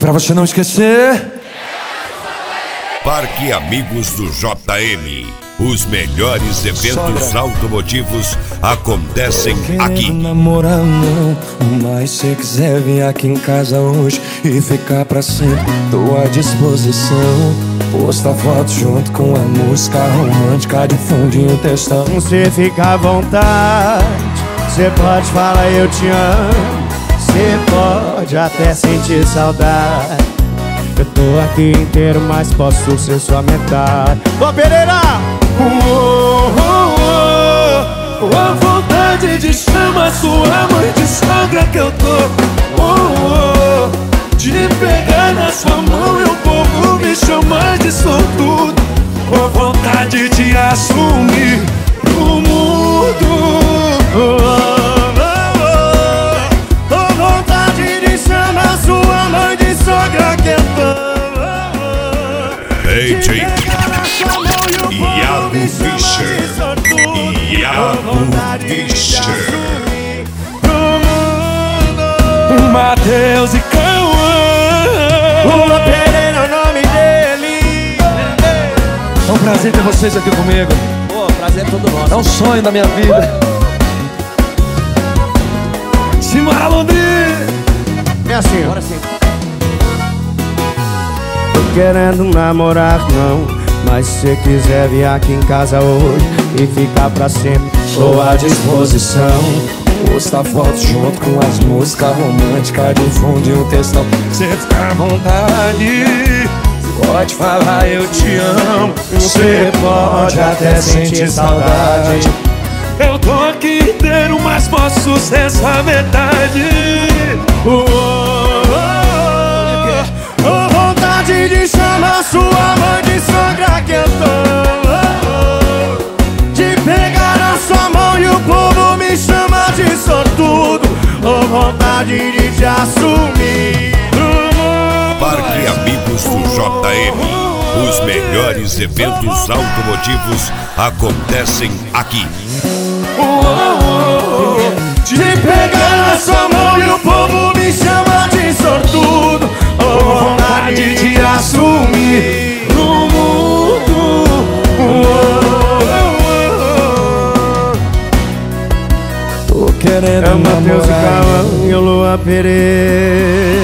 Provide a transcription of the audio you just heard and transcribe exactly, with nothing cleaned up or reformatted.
Pra você não esquecer. Parque Amigos do J M. Os melhores eventos automotivos acontecem aqui. Não namorar não, mas se quiser vir aqui em casa hoje e ficar pra sempre, tô à disposição. Posta foto junto com a música romântica de fundinho textão. Você fica à vontade, você pode falar eu te amo, você pode até sentir saudade. Eu tô aqui inteiro, mas posso ser sua metade. Ô Pereira! Oh, oh, oh, oh, a vontade de chamar sua mãe de sogra que eu tô. Oh, oh, de pegar na sua mão e o povo me chamar de sortudo. Oh, vontade de assumir o mundo. Oh, oh, oh, oh, oh, vontade de chamar sua mãe de sogra que eu tô. Hey, Jake. Iago Fischer. Iago Fischer. Matheus e Cauã. O Pereira é o nome dele. É um prazer ter vocês aqui comigo. Pô, prazer é todo nosso. É um sonho da minha vida. Simara Londrina. É assim, agora sim. Tô querendo namorar não, mas se você quiser vir aqui em casa hoje e ficar pra sempre, tô à disposição. Posta foto junto com as músicas românticas de fundo e um textão. Cê fica à vontade, pode falar eu te amo, cê pode até sentir saudade. Eu tô aqui inteiro, mas posso ser sua metade. Oh, oh, oh, oh, vontade de chamar sua mãe de sogra que eu tô. Oh, oh, de pegar na sua mão e o povo me chama de sortudo. Oh, vontade de te assumir. Parque Amigos do J M. Os melhores eventos automotivos acontecem aqui. Oh, oh, oh, de pegar na sua mão e o povo me chama de sortudo. Oh, vontade de assumir no mundo. Oh, oh, oh. Tô querendo é o Matheus e namorar. Cauã e o Luan Pereira.